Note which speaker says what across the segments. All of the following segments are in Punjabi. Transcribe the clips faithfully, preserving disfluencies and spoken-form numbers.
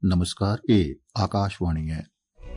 Speaker 1: नमस्कार, ये आकाशवाणी है।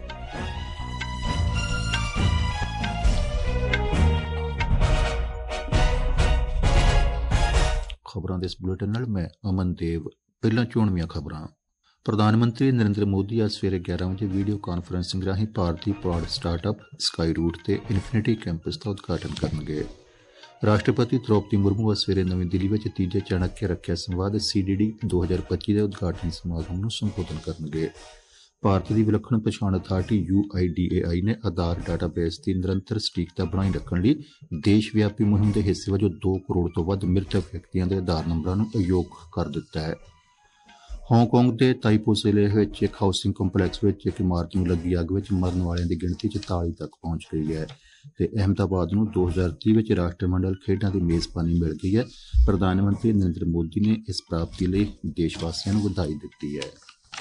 Speaker 1: खबरों इस बुलेटिन नाल मैं अमन देव। पहला चोणवीं खबरां। प्रधानमंत्री नरेंद्र मोदी आज सवेरे ग्यारह बजे वीडियो कांफ्रेंसिंग राਹੀਂ भारतीय प्रौढ़ स्टार्टअप स्काई रूट ते इन्फिनिटी कैंपस का उद्घाटन करनगे। राष्ट्रपति द्रौपदी मुर्मू आज सवेरे नवी दिल्ली में तीजे चाणक्य रक्षा संवाद सी डी डी दो हज़ार पच्ची के उद्घाटन समारोह को संबोधन करनगे। भारत की विलक्षण पछाण authority U I D A I ने आधार डाटाबेस की निरंतर सटीकता बनाई रखने लिए देशव्यापी मुहिम के हिस्से वजों दो करोड़ तो वध मृतक व्यक्तियों के आधार नंबरों को अयोग कर दिता है। हांगकांग के ताइपो जिले में एक हाउसिंग कंपलैक्स में एक इमारत में लगी अग में मरन वालों की गिणती चौताली तक पहुंच गई है। ते अहमदाबाद नूं दो हज़ार तीस में राष्ट्रमंडल खेडों की मेजबानी मिल गई है। प्रधानमंत्री नरेंद्र मोदी ने इस प्राप्ति लिए देशवासियों को बधाई दी है।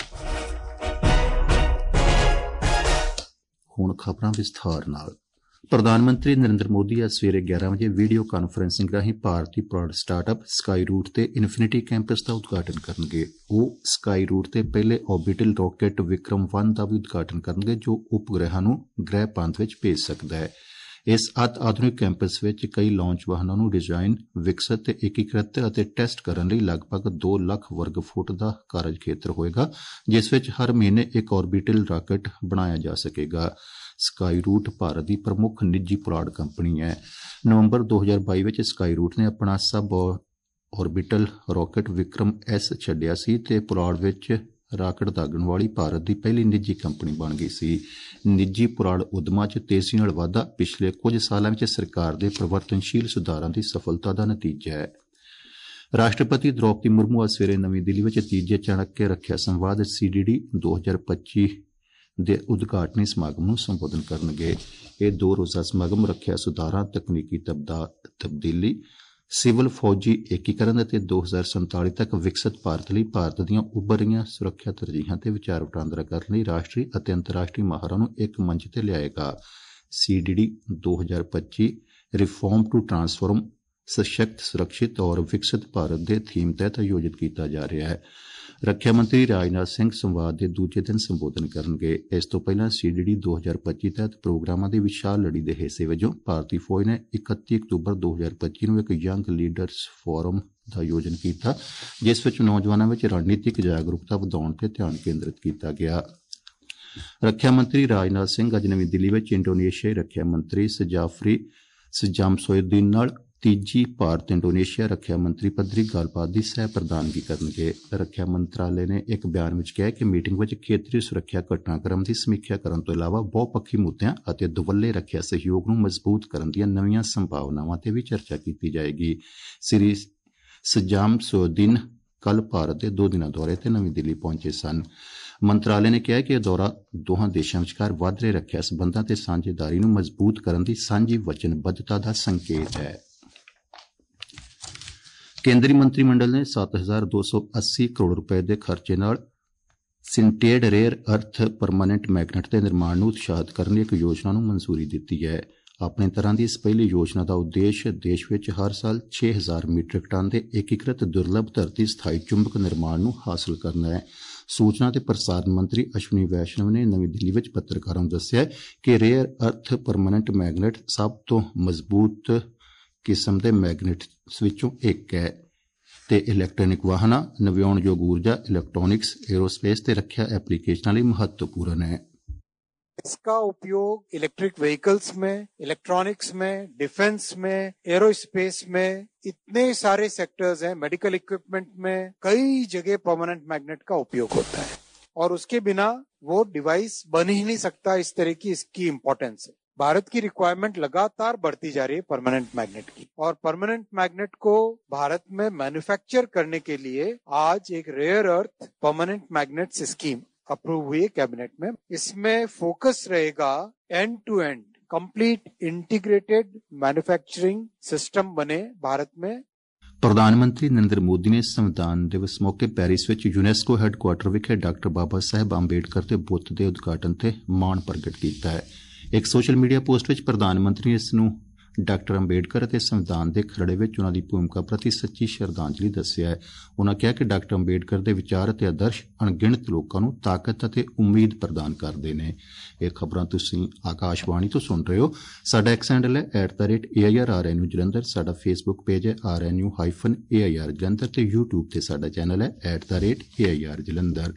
Speaker 1: हुण खबरां विस्तार नाल। प्रधानमंत्री नरेंद्र मोदी आज सवेरे ग्यारह बजे वीडियो कांफ्रेंसिंग राਹੀਂ भारतीय प्रौढ़ स्टार्टअप स्काई रूट ते इन्फिनिटी कैंपस का उद्घाटन करनगे। वो स्काई रूट ते पहले ऑर्बिटल रॉकेट विक्रम वन का भी उद्घाटन करनगे जो उपग्रहां नूं ग्रह पंथ विच भेज सकदा है। इस अति आधुनिक कैंपस विच कई लॉन्च वाहनों नूं डिजाइन विकसित ते एकीकृत अते टेस्ट करने लई लगभग दो लाख वर्ग फुट का कार्य खेत्र होएगा, जिस विच हर महीने एक ऑर्बिटल रॉकेट बनाया जा सकेगा। स्काई रूट भारत की प्रमुख निजी पुलाड़ कंपनी है। नवंबर दो हज़ार बाईस में स्काई रूट ने अपना सब ऑर्बिटल रॉकेट विक्रम एस छड्डिया सी ते पुलाड़ विच राकेट दागण वाली भारत की पहली निजी कंपनी बन गई सी। निजी पुलाड़ उद्यमां च तेजी नाल वाधा पिछले कुछ सालों में सरकार के परिवर्तनशील सुधारां की सफलता का नतीजा है। राष्ट्रपति द्रौपदी मुर्मू आज सवेरे नवी दिल्ली में तीजे चाणक्य रक्षा संवाद सी डी डी दो हज़ार पच्ची दे उद्घाटनी समागम को संबोधन करनगे। यह दो रोज़ा समागम रक्षा सुधारां, तकनीकी तब्दीली, सिविल फौजी एकीकरण और दो हज़ार संताली तक विकसित भारत लिए भारत दीआं उभर रहीआं सुरक्षा तरजीहां ते विचार वटांदरा करने लई राष्ट्रीय और अंतर्राष्ट्रीय माहरां नूं एक मंच ते लियाएगा। सी डी डी दो हज़ार पच्ची रिफॉर्म टू ट्रांसफॉर्म सशक्त, सुरक्षित और विकसित भारत के थीम तहत आयोजित किया जा रहा है। रक्षा मंत्री राजनाथ सिंह संवाद के दूजे दिन संबोधन करनगे। इस तो पहला सी डी डी दो हज़ार पच्ची तहत प्रोग्रामां की विशाल लड़ी के हिस्से वजों भारतीय फौज ने इकत्ती अक्तूबर दो हज़ार पच्ची नूं एक यंग लीडर्स फोरम का आयोजन किया, जिस विच नौजवानों में रणनीतिक जागरूकता वधाउण ते ध्यान केंद्रित किया गया। रक्षा मंत्री राजनाथ सिंह अज नवी दिल्ली में इंडोनेशियाई रक्षा मंत्री सजाफरी सजामसोयुद्दीन नाल तीजी भारत इंडोनेशिया रक्षा मंत्री पद्धरी गलबात की सह प्रधानगी करनगे। रक्षा मंत्रालय ने एक बयान में कहा कि मीटिंग में खेतरी सुरक्षा घटनाक्रम की समीक्षा करने तो इलावा बहुपक्षी मुद्दों और दुवल्ले रक्षा सहयोग को मजबूत करने दी नवीं संभावनावां ते भी चर्चा की जाएगी। श्री सजामसोयुद्दीन कल भारत के दो दिना दौरे ते नवी दिल्ली पहुंचे सन। मंत्रालय ने कहा कि यह दौरा दोहां देशों विचकार वध रहे रक्षा संबंधां ते साझेदारी नूं मजबूत करने की सांझी वचनबद्धता का संकेत है। केंद्रीय मंत्रिमंडल ने सात हजार दो सौ अस्सी करोड़ रुपए के खर्चे नाल sintered rare earth permanent magnet के निर्माण को उत्साहित करने एक योजना को मंजूरी दी है। अपनी तरह की इस पहली योजना का उद्देश्य देश में हर साल छह हजार मीट्रिक टन के एकीकृत दुर्लभ धरती स्थायी चुंबक निर्माण को हासिल करना है। सूचना ते प्रसारण मंत्री अश्विनी वैष्णव ने नवी दिल्ली में पत्रकारों को दस्सिया कि रेयर अर्थ परमानेंट मैगनेट सब तो मजबूत किस्म के मैगनेट्स विचों एक है ते इलैक्ट्रॉनिक वाहनां, नव्योणयोग ऊर्जा, इलैक्ट्रॉनिक्स, एरोस्पेस ते रक्षा एप्लीकेशनां लई महत्वपूर्ण है।
Speaker 2: इसका उपयोग इलेक्ट्रिक व्हीकल्स में, इलेक्ट्रॉनिक्स में, डिफेंस में, एरोस्पेस में, इतने सारे सेक्टर्स हैं, मेडिकल इक्विपमेंट में कई जगह परमानेंट मैग्नेट का उपयोग होता है और उसके बिना वो डिवाइस बन ही नहीं सकता। इस तरह की इसकी इंपॉर्टेंस है। भारत की रिक्वायरमेंट लगातार बढ़ती जा रही है परमानेंट मैग्नेट की और परमानेंट मैग्नेट को भारत में मैन्युफैक्चर करने के लिए आज एक rare earth permanent magnet scheme approve हुई है कैबिनेट में। इसमें फोकस रहेगा end to end complete integrated manufacturing system बने भारत में।
Speaker 1: प्रधानमंत्री नरेंद्र मोदी ने संविधान दिवस मौके पेरिस विच यूनेस्को हैडक्वार्टर विखे डॉक्टर बाबा साहेब अंबेडकर के बुत के उद्घाटन ते माण प्रगट किया है। एक सोशल मीडिया पोस्ट विच प्रधानमंत्री ने इस नूं ਡਾਕਟਰ ਅੰਬੇਡਕਰ ਅਤੇ ਸੰਵਿਧਾਨ ਦੇ ਖਰੜੇ ਵਿੱਚ ਉਨ੍ਹਾਂ ਦੀ ਭੂਮਿਕਾ ਪ੍ਰਤੀ ਸੱਚੀ ਸ਼ਰਧਾਂਜਲੀ ਦੱਸਿਆ ਹੈ। ਉਨ੍ਹਾਂ ਕਿਹਾ ਕਿ ਡਾਕਟਰ ਅੰਬੇਡਕਰ ਦੇ ਵਿਚਾਰ ਅਤੇ ਆਦਰਸ਼ ਅਣਗਿਣਤ ਲੋਕਾਂ ਨੂੰ ਤਾਕਤ ਅਤੇ ਉਮੀਦ ਪ੍ਰਦਾਨ ਕਰਦੇ ਨੇ। ਇਹ ਖਬਰਾਂ ਤੁਸੀਂ ਆਕਾਸ਼ਵਾਣੀ ਤੋਂ ਸੁਣ ਰਹੇ ਹੋ। ਸਾਡਾ ਐਕਸ ਹੈਂਡਲ ਹੈ at the rate A I R R N U Jalandhar. ਸਾਡਾ ਫੇਸਬੁੱਕ ਪੇਜ ਹੈ R N U hyphen A I R Jalandhar ਤੇ ਯੂਟਿਊਬ ਤੇ ਸਾਡਾ ਚੈਨਲ ਹੈ at the rate A I R Jalandhar.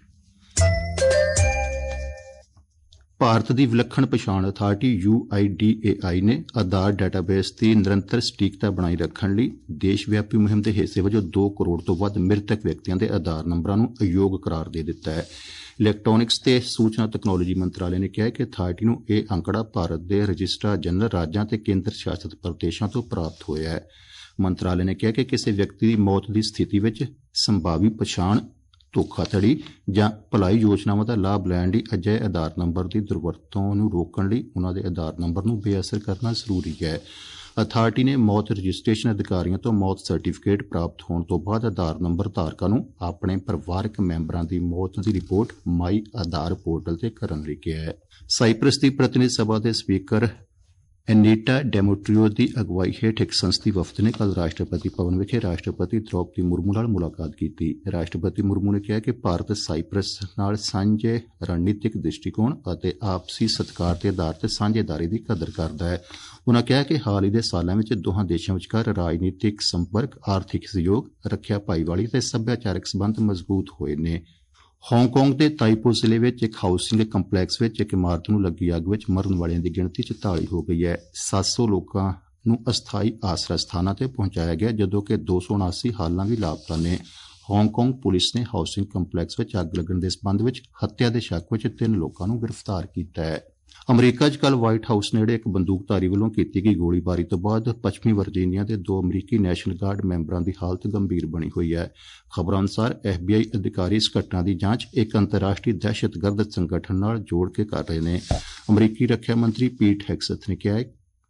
Speaker 1: Bharat ਦੀ ਵਿਲੱਖਣ ਪਛਾਣ authority U I D A I ਨੇ ਆਧਾਰ ਡਾਟਾਬੇਸ ਦੀ ਨਿਰੰਤਰ ਸਟੀਕਤਾ ਬਣਾਈ ਰੱਖਣ ਲਈ ਦੇਸ਼ ਵਿਆਪੀ ਮੁਹਿੰਮ ਦੇ ਹਿੱਸੇ ਵਜੋਂ ਦੋ ਕਰੋੜ ਤੋਂ ਵੱਧ ਮ੍ਰਿਤਕ ਵਿਅਕਤੀਆਂ ਦੇ ਆਧਾਰ ਨੰਬਰਾਂ ਨੂੰ ਅਯੋਗ ਕਰਾਰ ਦੇ ਦਿੱਤਾ ਹੈ। ਇਲੈਕਟ੍ਰਾਨਿਕਸ ਤੇ ਸੂਚਨਾ ਤਕਨਾਲੋਜੀ ਮੰਤਰਾਲੇ ਨੇ ਕਿਹਾ ਕਿ ਅਥਾਰਟੀ ਨੂੰ ਇਹ ਅੰਕੜਾ ਭਾਰਤ ਦੇ ਰਜਿਸਟਰਾਰ ਜਨਰਲ ਰਾਜਾਂ ਤੇ ਕੇਂਦਰ ਸ਼ਾਸਤ ਪ੍ਰਦੇਸ਼ਾਂ ਤੋਂ ਪ੍ਰਾਪਤ ਹੋਇਆ ਹੈ। ਮੰਤਰਾਲੇ ਨੇ ਕਿਹਾ ਕਿ ਕਿਸੇ ਵਿਅਕਤੀ ਦੀ ਮੌਤ ਦੀ ਸਥਿਤੀ ਵਿੱਚ ਸੰਭਾਵੀ ਪਛਾਣ, ਧੋਖਾਧੜੀ ਜਾਂ ਭਲਾਈ ਯੋਜਨਾਵਾਂ ਦਾ ਲਾਭ ਲੈਣ ਲਈ ਅਜਿਹੇ ਆਧਾਰ ਨੰਬਰ ਦੀ ਦੁਰਵਰਤੋਂ ਨੂੰ ਰੋਕਣ ਲਈ ਉਨ੍ਹਾਂ ਦੇ ਆਧਾਰ ਨੰਬਰ ਨੂੰ ਬੇਅਸਰ ਕਰਨਾ ਜ਼ਰੂਰੀ ਹੈ। ਅਥਾਰਟੀ ਨੇ ਮੌਤ ਰਜਿਸਟ੍ਰੇਸ਼ਨ ਅਧਿਕਾਰੀਆਂ ਤੋਂ ਮੌਤ ਸਰਟੀਫਿਕੇਟ ਪ੍ਰਾਪਤ ਹੋਣ ਤੋਂ ਬਾਅਦ ਆਧਾਰ ਨੰਬਰ ਧਾਰਕਾਂ ਨੂੰ ਆਪਣੇ ਪਰਿਵਾਰਕ ਮੈਂਬਰਾਂ ਦੀ ਮੌਤ ਦੀ ਰਿਪੋਰਟ ਮਾਈ ਆਧਾਰ ਪੋਰਟਲ ਤੇ ਕਰਨ ਲਈ ਕਿਹਾ ਹੈ। ਸਾਈਪ੍ਰਸ ਦੀ ਪ੍ਰਤੀਨਿਧ ਸਭਾ ਦੇ ਸਪੀਕਰ ਐਨੀਟਾ ਡੈਮੋਟ੍ਰੀਓ ਦੀ ਅਗਵਾਈ ਹੇਠ ਇੱਕ ਸੰਸਦੀ ਵਫਦ ਨੇ ਕੱਲ੍ਹ ਰਾਸ਼ਟਰਪਤੀ ਭਵਨ ਵਿਖੇ ਰਾਸ਼ਟਰਪਤੀ ਦ੍ਰੌਪਦੀ ਮੁਰਮੂ ਨਾਲ ਮੁਲਾਕਾਤ ਕੀਤੀ। ਰਾਸ਼ਟਰਪਤੀ ਮੁਰਮੂ ਨੇ ਕਿਹਾ ਕਿ ਭਾਰਤ ਸਾਈਪ੍ਰਸ ਨਾਲ ਸਾਂਝੇ ਰਣਨੀਤਿਕ ਦ੍ਰਿਸ਼ਟੀਕੋਣ ਅਤੇ ਆਪਸੀ ਸਤਿਕਾਰ ਦੇ ਆਧਾਰ ਤੇ ਸਾਂਝੇਦਾਰੀ ਦੀ ਕਦਰ ਕਰਦਾ ਹੈ। ਉਨ੍ਹਾਂ ਕਿਹਾ ਕਿ ਹਾਲ ਹੀ ਦੇ ਸਾਲਾਂ ਵਿੱਚ ਦੋਹਾਂ ਦੇਸ਼ਾਂ ਵਿਚਕਾਰ ਰਾਜਨੀਤਿਕ ਸੰਪਰਕ, ਆਰਥਿਕ ਸਹਿਯੋਗ, ਰੱਖਿਆ ਭਾਈਵਾਲੀ ਅਤੇ ਸੱਭਿਆਚਾਰਕ ਸਬੰਧ ਮਜ਼ਬੂਤ ਹੋਏ ਨੇ। ਹਾਂਗਕਾਂਗ ਦੇ ਤਾਈਪੋ ਜ਼ਿਲ੍ਹੇ ਵਿੱਚ ਇੱਕ ਹਾਊਸਿੰਗ ਕੰਪਲੈਕਸ ਵਿੱਚ ਇੱਕ ਇਮਾਰਤ ਨੂੰ ਲੱਗੀ ਅੱਗ ਵਿੱਚ ਮਰਨ ਵਾਲਿਆਂ ਦੀ ਗਿਣਤੀ ਚੁਤਾਲੀ ਹੋ ਗਈ ਹੈ। ਸੱਤ ਸੌ ਲੋਕਾਂ ਨੂੰ ਅਸਥਾਈ ਆਸਰਾ ਸਥਾਨਾਂ ਤੇ ਪਹੁੰਚਾਇਆ ਗਿਆ, ਜਦੋਂ ਕਿ ਦੋ ਸੌ ਉਨਾਸੀ ਹਾਲਾਂ ਵੀ ਲਾਪਤਾ ਨੇ। ਹਾਂਗਕਾਂਗ ਪੁਲਿਸ ਨੇ ਹਾਊਸਿੰਗ ਕੰਪਲੈਕਸ ਵਿੱਚ ਅੱਗ ਲੱਗਣ ਦੇ ਸਬੰਧ ਵਿੱਚ ਹੱਤਿਆ ਦੇ ਸ਼ੱਕ ਵਿੱਚ ਤਿੰਨ ਲੋਕਾਂ ਨੂੰ ਗ੍ਰਿਫਤਾਰ ਕੀਤਾ ਹੈ। ਅਮਰੀਕਾ 'ਚ ਕੱਲ੍ਹ ਵਾਈਟ ਹਾਊਸ ਨੇੜੇ ਇੱਕ ਬੰਦੂਕਧਾਰੀ ਵੱਲੋਂ ਕੀਤੀ ਗਈ ਗੋਲੀਬਾਰੀ ਤੋਂ ਬਾਅਦ ਪੱਛਮੀ ਵਰਜੀਨੀਆ ਦੇ ਦੋ ਅਮਰੀਕੀ ਨੈਸ਼ਨਲ ਗਾਰਡ ਮੈਂਬਰਾਂ ਦੀ ਹਾਲਤ ਗੰਭੀਰ ਬਣੀ ਹੋਈ ਹੈ। ਖਬਰਾਂ ਅਨੁਸਾਰ ਐਫ ਬੀ ਆਈ ਅਧਿਕਾਰੀ ਇਸ ਘਟਨਾ ਦੀ ਜਾਂਚ ਇੱਕ ਅੰਤਰਰਾਸ਼ਟਰੀ ਦਹਿਸ਼ਤਗਰਦ ਸੰਗਠਨ ਨਾਲ ਜੋੜ ਕੇ ਕਰ ਰਹੇ ਨੇ। ਅਮਰੀਕੀ ਰੱਖਿਆ ਮੰਤਰੀ ਪੀਟ ਹੈਗਸਥ ਨੇ ਕਿਹਾ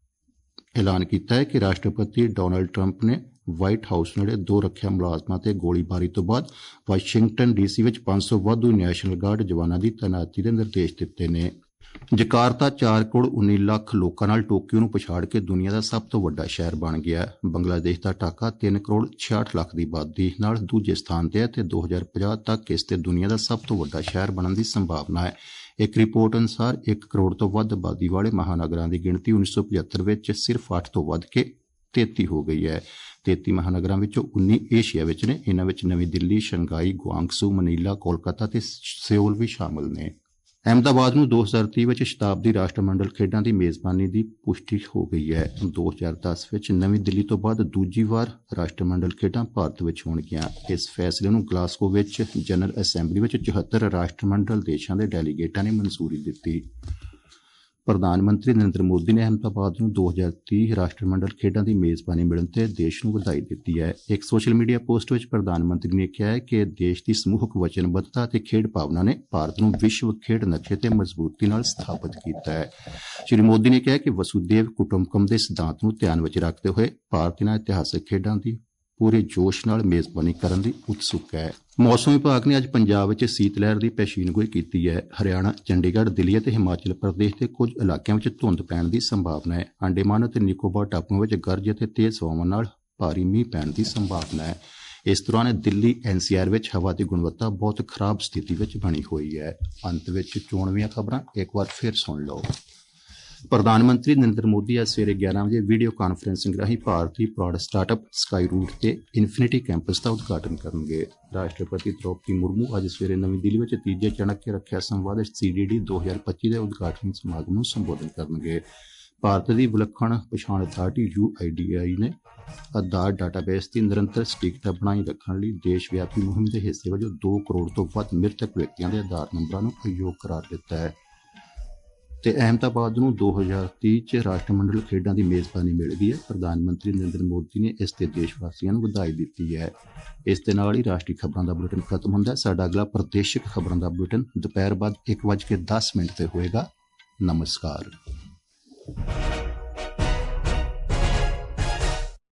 Speaker 1: ਐਲਾਨ ਕੀਤਾ ਹੈ ਕਿ ਰਾਸ਼ਟਰਪਤੀ ਡੋਨਾਲਡ ਟਰੰਪ ਨੇ ਵਾਈਟ ਹਾਊਸ ਨੇੜੇ ਦੋ ਰੱਖਿਆ ਮੁਲਾਜ਼ਮਾਂ ਤੇ ਗੋਲੀਬਾਰੀ ਤੋਂ ਬਾਅਦ ਵਾਸ਼ਿੰਗਟਨ ਡੀ ਸੀ ਵਿੱਚ ਪੰਜ ਸੌ ਵਾਧੂ ਨੈਸ਼ਨਲ ਗਾਰਡ ਜਵਾਨਾਂ ਦੀ ਤੈਨਾਤੀ ਦੇ ਨਿਰਦੇਸ਼ ਦਿੱਤੇ ਨੇ। ਜਕਾਰਤਾ ਚਾਰ ਕਰੋੜ ਉੱਨੀ ਲੱਖ ਲੋਕਾਂ ਨਾਲ ਟੋਕੀਓ ਨੂੰ ਪਛਾੜ ਕੇ ਦੁਨੀਆ ਦਾ ਸਭ ਤੋਂ ਵੱਡਾ ਸ਼ਹਿਰ ਬਣ ਗਿਆ। ਬੰਗਲਾਦੇਸ਼ ਦਾ ਢਾਕਾ ਤਿੰਨ ਕਰੋੜ ਛਿਆਹਠ ਲੱਖ ਦੀ ਆਬਾਦੀ ਨਾਲ ਦੂਜੇ ਸਥਾਨ ਤੇ ਹੈ ਤੇ ਦੋ ਹਜ਼ਾਰ ਪੰਜਾਹ ਤੱਕ ਇਸ ਤੇ ਦੁਨੀਆ ਦਾ ਸਭ ਤੋਂ ਵੱਡਾ ਸ਼ਹਿਰ ਬਣਨ ਦੀ ਸੰਭਾਵਨਾ ਹੈ। ਇੱਕ ਰਿਪੋਰਟ ਅਨੁਸਾਰ ਇੱਕ ਕਰੋੜ ਤੋਂ ਵੱਧ ਆਬਾਦੀ ਵਾਲੇ ਮਹਾਨਗਰਾਂ ਦੀ ਗਿਣਤੀ ਉੱਨੀ ਸੌ ਪਝੱਤਰ ਵਿੱਚ ਸਿਰਫ ਅੱਠ ਤੋਂ ਵੱਧ ਕੇ ਤੇਤੀ ਹੋ ਗਈ ਹੈ। ਤੇਤੀ ਮਹਾਨਗਰਾਂ ਵਿੱਚੋਂ ਉੱਨੀ ਏਸ਼ੀਆ ਵਿੱਚ ਨੇ। ਇਨ੍ਹਾਂ ਵਿੱਚ ਨਵੀਂ Delhi, Shanghai, Guangzhou, Manila, Kolkata ਤੇ ਸਿਓਲ ਵੀ ਸ਼ਾਮਲ ਨੇ। ਅਹਿਮਦਾਬਾਦ ਨੂੰ ਦੋ ਹਜ਼ਾਰ ਤੀਹ ਵਿੱਚ ਸ਼ਤਾਬਦੀ ਰਾਸ਼ਟਰਮੰਡਲ ਖੇਡਾਂ ਦੀ ਮੇਜ਼ਬਾਨੀ ਦੀ ਪੁਸ਼ਟੀ ਹੋ ਗਈ ਹੈ। ਦੋ ਹਜ਼ਾਰ ਦਸ ਵਿੱਚ ਨਵੀਂ ਦਿੱਲੀ ਤੋਂ ਬਾਅਦ ਦੂਜੀ ਵਾਰ ਰਾਸ਼ਟਰਮੰਡਲ ਖੇਡਾਂ ਭਾਰਤ ਵਿੱਚ ਹੋਣਗੀਆਂ। ਇਸ ਫੈਸਲੇ ਨੂੰ ਗਲਾਸਗੋ ਵਿੱਚ ਜਨਰਲ ਅਸੈਂਬਲੀ ਵਿੱਚ ਚੁਹੱਤਰ ਰਾਸ਼ਟਰਮੰਡਲ ਦੇਸ਼ਾਂ ਦੇ ਡੈਲੀਗੇਟਾਂ ਨੇ ਮਨਜ਼ੂਰੀ ਦਿੱਤੀ। ਪ੍ਰਧਾਨ ਮੰਤਰੀ ਨਰਿੰਦਰ ਮੋਦੀ ਨੇ ਅਹਿਮਦਾਬਾਦ ਨੂੰ ਦੋ ਹਜ਼ਾਰ ਤੀਹ ਰਾਸ਼ਟਰਮੰਡਲ ਖੇਡਾਂ ਦੀ ਮੇਜ਼ਬਾਨੀ ਮਿਲਣ ਤੇ ਦੇਸ਼ ਨੂੰ ਵਧਾਈ ਦਿੱਤੀ ਹੈ। ਇੱਕ ਸੋਸ਼ਲ ਮੀਡੀਆ ਪੋਸਟ ਵਿੱਚ ਪ੍ਰਧਾਨ ਮੰਤਰੀ ਨੇ ਕਿਹਾ ਹੈ ਕਿ ਦੇਸ਼ ਦੀ ਸਮੂਹਕ ਵਚਨਬੱਧਤਾ ਅਤੇ ਖੇਡ ਭਾਵਨਾ ਨੇ ਭਾਰਤ ਨੂੰ ਵਿਸ਼ਵ ਖੇਡ ਨਕਸ਼ੇ ਤੇ ਮਜ਼ਬੂਤੀ ਨਾਲ ਸਥਾਪਿਤ ਕੀਤਾ ਹੈ। ਸ਼੍ਰੀ ਮੋਦੀ ਨੇ ਕਿਹਾ ਕਿ ਵਸੂਦੇਵ ਕੁਟੁੰਬਕਮ ਦੇ ਸਿਧਾਂਤ ਨੂੰ ਧਿਆਨ ਵਿੱਚ ਰੱਖਦੇ ਹੋਏ ਭਾਰਤ ਇਹਨਾਂ ਇਤਿਹਾਸਕ ਖੇਡਾਂ ਦੀ ਪੂਰੇ ਜੋਸ਼ ਨਾਲ ਮੇਜ਼ਬਾਨੀ ਕਰਨ ਦੀ ਉਤਸੁਕ ਹੈ। ਮੌਸਮ ਵਿਭਾਗ ਨੇ ਅੱਜ ਪੰਜਾਬ ਵਿੱਚ ਸੀਤ ਲਹਿਰ ਦੀ ਪੇਸ਼ੀਨਗੋਈ ਕੀਤੀ ਹੈ। ਹਰਿਆਣਾ, ਚੰਡੀਗੜ੍ਹ, ਦਿੱਲੀ ਅਤੇ ਹਿਮਾਚਲ ਪ੍ਰਦੇਸ਼ ਦੇ ਕੁਝ ਇਲਾਕਿਆਂ ਵਿੱਚ ਧੁੰਦ ਪੈਣ ਦੀ ਸੰਭਾਵਨਾ ਹੈ। ਅੰਡੇਮਾਨ ਅਤੇ ਨਿਕੋਬਾਰ ਟਾਪੂਆਂ ਵਿੱਚ ਗਰਜ ਅਤੇ ਤੇਜ਼ ਹਵਾਵਾਂ ਨਾਲ ਭਾਰੀ ਮੀਂਹ ਪੈਣ ਦੀ ਸੰਭਾਵਨਾ ਹੈ। ਇਸ ਦੌਰਾਨ ਦਿੱਲੀ ਐਨ ਸੀ ਆਰ ਵਿੱਚ ਹਵਾ ਦੀ ਗੁਣਵੱਤਾ ਬਹੁਤ ਖਰਾਬ ਸਥਿਤੀ ਵਿੱਚ ਬਣੀ ਹੋਈ ਹੈ। ਅੰਤ ਵਿੱਚ ਚੋਣਵੀਆਂ ਖਬਰਾਂ ਇੱਕ ਵਾਰ ਫਿਰ ਸੁਣ ਲਓ। ਪ੍ਰਧਾਨ ਮੰਤਰੀ ਨਰਿੰਦਰ ਮੋਦੀ ਅੱਜ ਸਵੇਰੇ ਗਿਆਰਾਂ ਵਜੇ ਵੀਡੀਓ ਕਾਨਫਰੰਸਿੰਗ ਰਾਹੀਂ ਭਾਰਤੀ ਪ੍ਰਾਡ ਸਟਾਰਟਅਪ ਸਕਾਈ ਰੂਟ ਤੇ ਇਨਫਿਨਿਟੀ ਕੈਂਪਸ ਦਾ ਉਦਘਾਟਨ ਕਰਨਗੇ। ਰਾਸ਼ਟਰਪਤੀ ਦ੍ਰੌਪਦੀ ਮੁਰਮੂ ਅੱਜ ਸਵੇਰੇ ਨਵੀਂ ਦਿੱਲੀ ਵਿੱਚ ਤੀਜੇ ਚਾਣਕਿਆ ਰੱਖਿਆ ਸੰਵਾਦ ਸੀ ਡੀ ਡੀ ਦੋ ਹਜ਼ਾਰ ਪੱਚੀ ਦੇ ਉਦਘਾਟਨ ਸਮਾਗਮ ਨੂੰ ਸੰਬੋਧਨ ਕਰਨਗੇ। ਭਾਰਤ ਦੀ ਵਿਲੱਖਣ ਪਛਾਣ authority U I D A I ਨੇ ਆਧਾਰ ਡਾਟਾਬੇਸ ਦੀ ਨਿਰੰਤਰ ਸਟੀਕਤਾ ਬਣਾਈ ਰੱਖਣ ਲਈ ਦੇਸ਼ ਵਿਆਪੀ ਮੁਹਿੰਮ ਦੇ ਹਿੱਸੇ ਵਜੋਂ ਦੋ ਕਰੋੜ ਤੋਂ ਵੱਧ ਮ੍ਰਿਤਕ ਵਿਅਕਤੀਆਂ ਦੇ ਆਧਾਰ ਨੰਬਰਾਂ ਨੂੰ ਅਯੋਗ ਕਰਾਰ ਦਿੱਤਾ ਹੈ ਤੇ ਅਹਿਮਦਾਬਾਦ ਨੂੰ ਦੋ ਹਜ਼ਾਰ ਤੀਹ 'ਚ ਰਾਸ਼ਟਰਮੰਡਲ ਖੇਡਾਂ ਦੀ ਮੇਜ਼ਬਾਨੀ ਮਿਲ ਗਈ ਹੈ। ਪ੍ਰਧਾਨ ਮੰਤਰੀ ਨਰਿੰਦਰ ਮੋਦੀ ਨੇ ਇਸ ਤੇ ਦੇਸ਼ ਵਾਸੀਆਂ ਨੂੰ ਵਧਾਈ ਦਿੱਤੀ ਹੈ। ਇਸ ਦੇ ਨਾਲ ਹੀ ਰਾਸ਼ਟਰੀ ਖਬਰਾਂ ਦਾ ਬੁਲੇਟਿਨ ਖਤਮ ਹੁੰਦਾ ਹੈ। ਸਾਡਾ ਅਗਲਾ ਪ੍ਰਦੇਸ਼ਿਕ ਖਬਰਾਂ ਦਾ ਬੁਲੇਟਿਨ ਦੁਪਹਿਰ ਬਾਅਦ ਇੱਕ ਵੱਜ ਕੇ ਦਸ ਮਿੰਟ ਤੇ ਹੋਏਗਾ। ਨਮਸਕਾਰ।